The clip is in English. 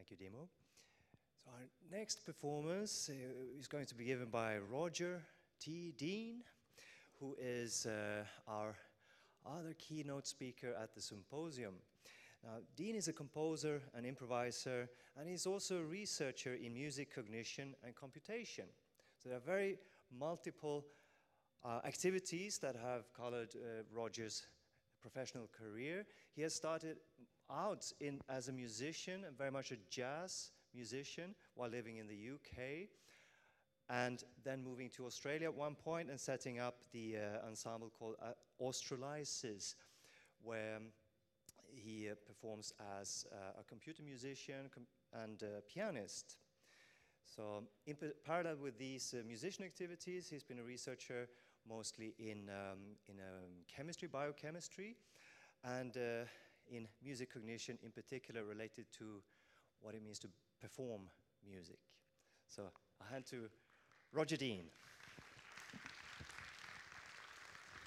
Thank you, Dimo. So our next performance is going to be given by Roger T. Dean, who is our other keynote speaker at the symposium. Now, Dean is a composer and improviser, and he's also a researcher in music cognition and computation. So there are very multiple activities that have colored Roger's professional career. He has started out as a musician, and very much a jazz musician, while living in the UK, and then moving to Australia at one point and setting up the ensemble called Australysis, where he performs as a computer musician and a pianist. So in parallel with these musician activities, he's been a researcher mostly in chemistry, biochemistry, and in music cognition, in particular related to what it means to perform music. So I hand to Roger Dean.